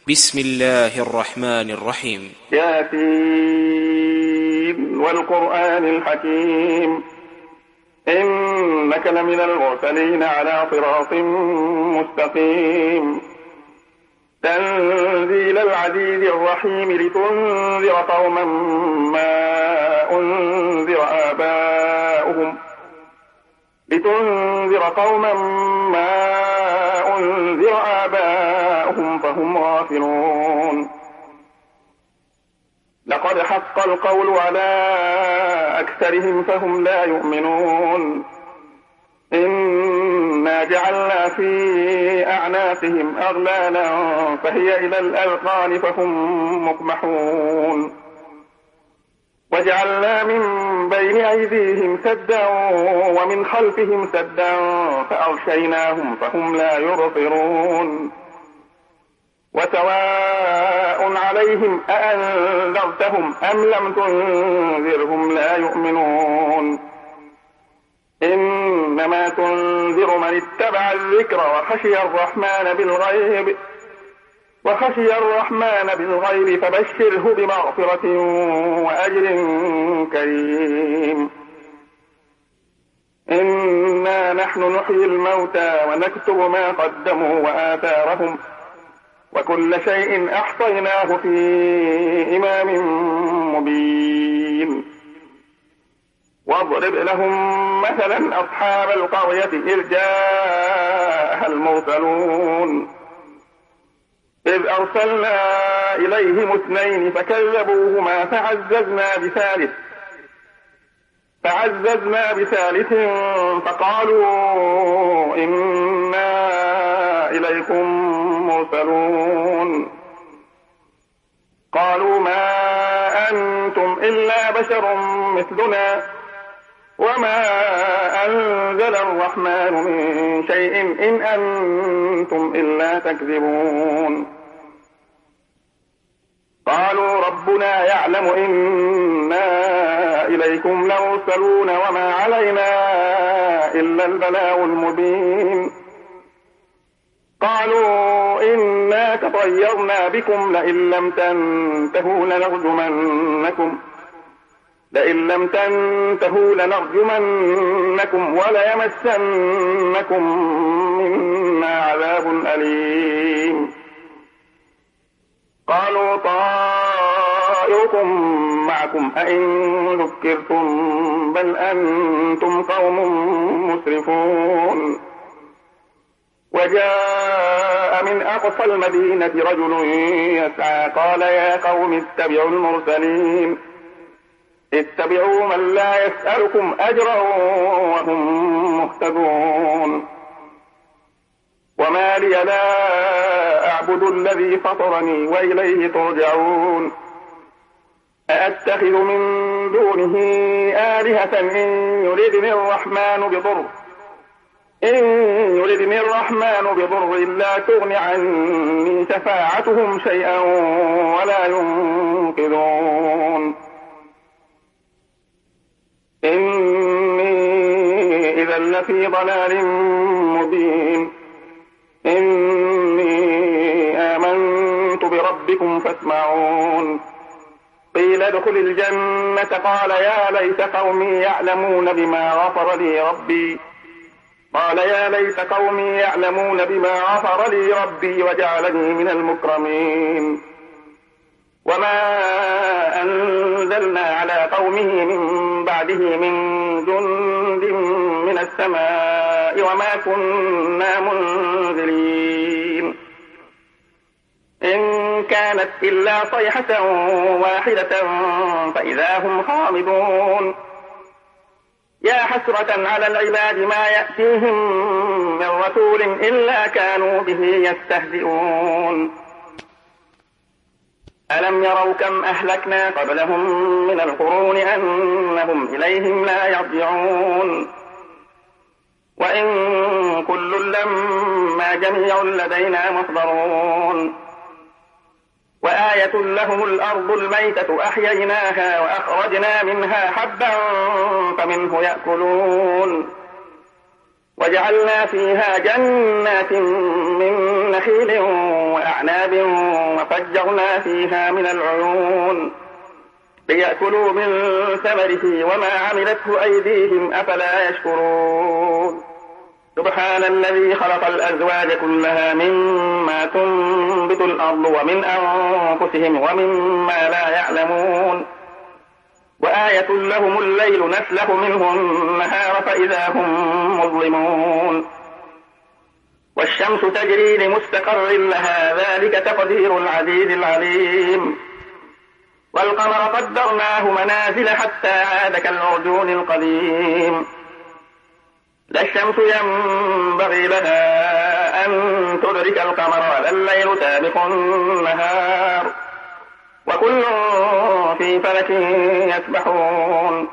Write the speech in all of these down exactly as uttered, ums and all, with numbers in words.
بسم الله الرحمن الرحيم. ياسين والقرآن الحكيم إنك لمن المرسلين على صراط مستقيم تنزيل العزيز الرحيم لتنذر قوما ما أنذر آباؤهم لتنذر قوما ما أنذر آباؤهم فهم غافلون. لقد حق القول على أكثرهم فهم لا يؤمنون. إنا جعلنا في أعناقهم أغلالا فهي إلى الأذقان فهم مقمحون. وجعلنا من بين أيديهم سدا ومن خلفهم سدا فأغشيناهم فهم لا يبصرون. وسواء عليهم أأنذرتهم أم لم تنذرهم لا يؤمنون. إنما تنذر من اتبع الذكر وخشي الرحمن بالغيب وخشي الرحمن بالغيب فبشره بمغفرة وأجر كريم. إنا نحن نحيي الموتى ونكتب ما قدموا وآثارهم وكل شيء أحصيناه في إمام مبين. واضرب لهم مثلا أصحاب القرية إذ جاءها المرسلون إذ أرسلنا إليهم اثنين فكذبوهما فعززنا بثالث فعززنا بثالث فقالوا إنا إليكم مرسلون. قالوا ما أنتم إلا بشر مثلنا وما أنزل الرحمن من شيء إن أنتم إلا تكذبون. قالوا ربنا يعلم إنا إليكم لمرسلون وما علينا إلا البلاغ المبين. قالوا إنا تطيرنا بكم لئن لم تنتهوا لنرجمنكم لئن لم تنتهوا لنرجمنكم وليمسنكم منا عذاب أليم. قالوا طائركم معكم أئن ذكرتم بل أنتم قوم مسرفون. وجاء من أقصى المدينة رجل يسعى قال يا قوم اتبعوا المرسلين اتبعوا من لا يسألكم أجرا وهم مهتدون. وما لي لا أعبد الذي فطرني وإليه ترجعون. أأتخذ من دونه آلهة إن يردني الرحمن بضر إن يردني الرحمن بضر لا تغن عني شفاعتهم شيئا ولا ينقذون. إني إذا لفي ضلال مبين. إني آمنت بربكم فاسمعون. قيل ادخل الجنة قال يا ليت قومي يعلمون بما غفر لي ربي قال يا ليت قومي يعلمون بما غفر لي ربي وجعلني من المكرمين. وما أنزلنا على قومه من بعده من جند من السماء وما كنا منزلين. إن كانت إلا صيحة واحدة فإذا هم خامدون. يا حسرة على العباد ما يأتيهم من رسول إلا كانوا به يستهزئون. ألم يروا كم أهلكنا قبلهم من القرون أنهم إليهم لا يرجعون. وإن كل لما جميع لدينا محضرون. وآية لهم الأرض الميتة أحييناها وأخرجنا منها حبا فمنه يأكلون. وجعلنا فيها جنات من نخيل وأعناب وفجرنا فيها من العيون ليأكلوا من ثمره وما عملته أيديهم أفلا يشكرون سبحان الذي خلق الأزواج كلها مما تنبت الأرض ومن أنفسهم ومما لا يعلمون وآية لهم الليل نسلخ منه النهار فإذا هم مظلمون والشمس تجري لمستقر لها ذلك تقدير العزيز العليم والقمر قدرناه منازل حتى عاد كالعرجون القديم لا الشمس ينبغي لها أن تدرك القمر ولا الليل سابق النهار وكل في فلك يسبحون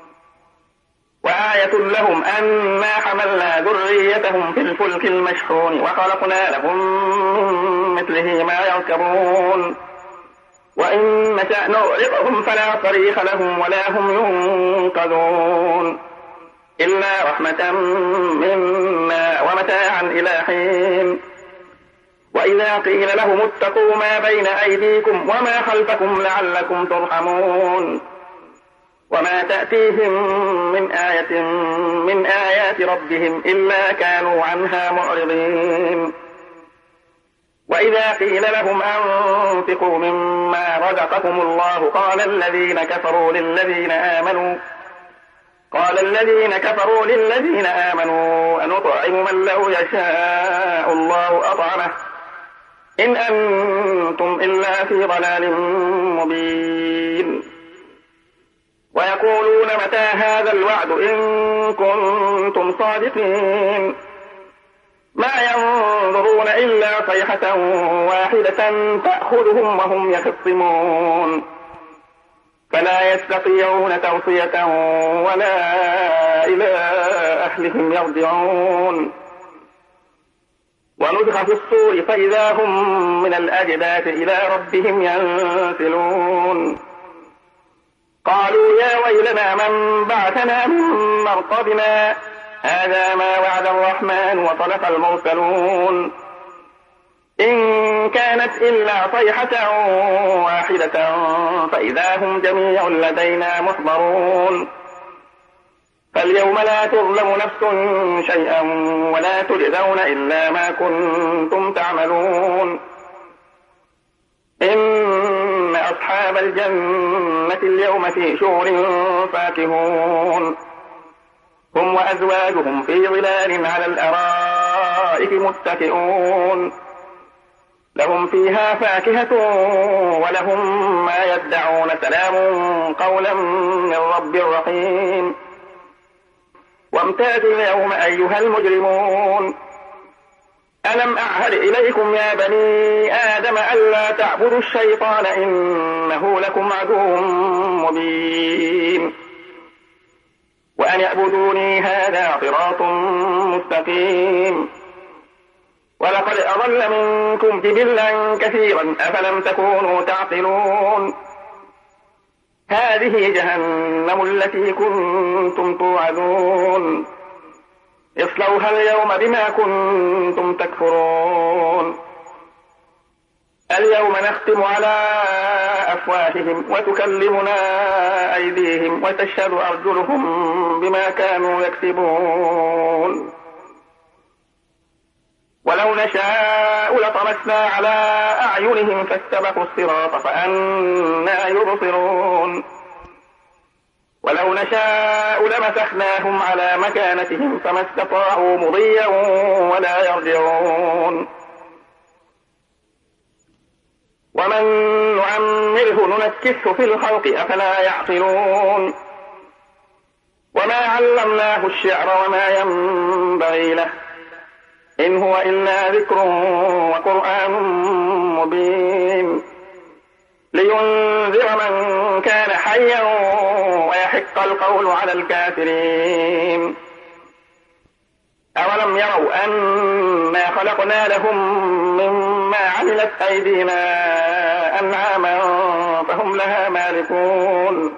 وآية لهم أنا حملنا ذريتهم في الفلك المشحون وخلقنا لهم من مثله ما يركبون وإن نشأ نغرقهم فلا صريخ لهم ولا هم ينقذون إلا رحمة منا ومتاعا إلى حين وإذا قيل لهم اتقوا ما بين أيديكم وما خلفكم لعلكم ترحمون وما تأتيهم من آية من آيات ربهم إلا كانوا عنها معرضين وإذا قيل لهم أنفقوا مما رزقكم الله قال الذين كفروا للذين آمنوا قال الذين كفروا للذين آمنوا أنطعم من لو يشاء الله أطعمه إن أنتم إلا في ضلال مبين ويقولون متى هذا الوعد إن كنتم صادقين ما ينظرون إلا صيحة واحدة تأخذهم وهم يخصمون فلا يستطيعون توصية ولا إلى أهلهم يرجعون ونفخ في الصور فإذا هم من الأجداث إلى ربهم ينسلون قالوا يا ويلنا من بعثنا من مرقدنا هذا ما وعد الرحمن وصدق المرسلون إن كانت إلا صيحة واحدة فإذا هم جميع لدينا محضرون فاليوم لا تظلم نفس شيئا ولا تجزون إلا ما كنتم تعملون إن أصحاب الجنة اليوم في شغل فاكهون هم وأزواجهم في ظلال على الأرائك متكئون لهم فيها فاكهة ولهم ما يدعون سلام قولا من رب رحيم وامتازوا اليوم أيها المجرمون ألم أعهد إليكم يا بني آدم ألا تعبدوا الشيطان إنه لكم عدو مبين وأن يعبدوني هذا صراط مستقيم ولقد أضل منكم جبلا كثيرا أفلم تكونوا تعقلون هذه جهنم التي كنتم توعدون اصلوها اليوم بما كنتم تكفرون اليوم نختم على أفواههم وتكلمنا أيديهم وتشهد أرجلهم بما كانوا يكسبون ولو نشاء لطمسنا على أعينهم فاستبقوا الصراط فأنى يبصرون ولو نشاء لمسخناهم على مكانتهم فما استطاعوا مضيا ولا يرجعون ومن نعمره ننكسه في الخلق أفلا يعقلون وما علمناه الشعر وما ينبغي له إن هو إلا ذكر وقرآن مبين لينذر من كان حيا ويحق القول على الكافرين أولم يروا أنا خلقنا لهم مما عملت أيدينا أنعاما فهم لها مالكون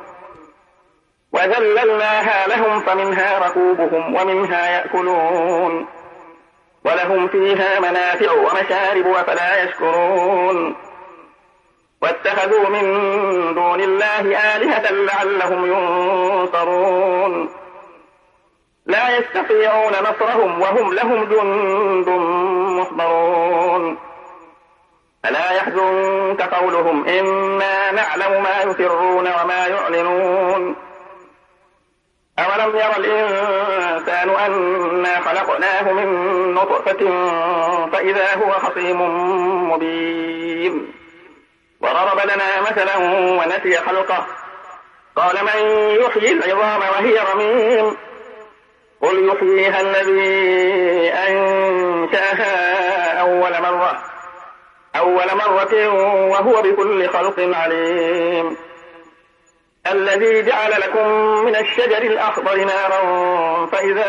وذللناها لهم فمنها ركوبهم ومنها يأكلون ولهم فيها منافع ومشارب أفلا يشكرون واتخذوا من دون الله آلهة لعلهم ينصرون لا يستطيعون نصرهم وهم لهم جند محضرون ألا يحزنك قولهم إنا نعلم ما يسرون وما يعلنون أولم ير الإنسان أنا خلقناه من نطفة فإذا هو خصيم مبين وضرب لنا مثلا ونسي خلقه قال من يحيي العظام وهي رميم قل يحييها الذي أنشأها أول مرة أول مرة وهو بكل خلق عليم الذي جعل لكم من الشجر الأخضر نارا فإذا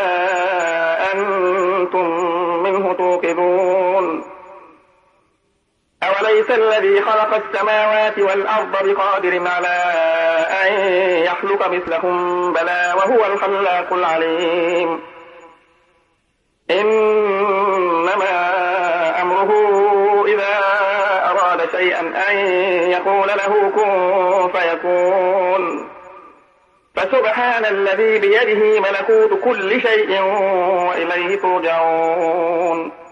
أنتم منه توقدون أوليس الذي خلق السماوات والأرض بقادر على أن يخلق مثلهم بلى وهو الخلاق العليم إنما أمره إذا أراد شيئا أن يقول له كن فيكون فسبحان الذي بيده ملكوت كل شيء وإليه ترجعون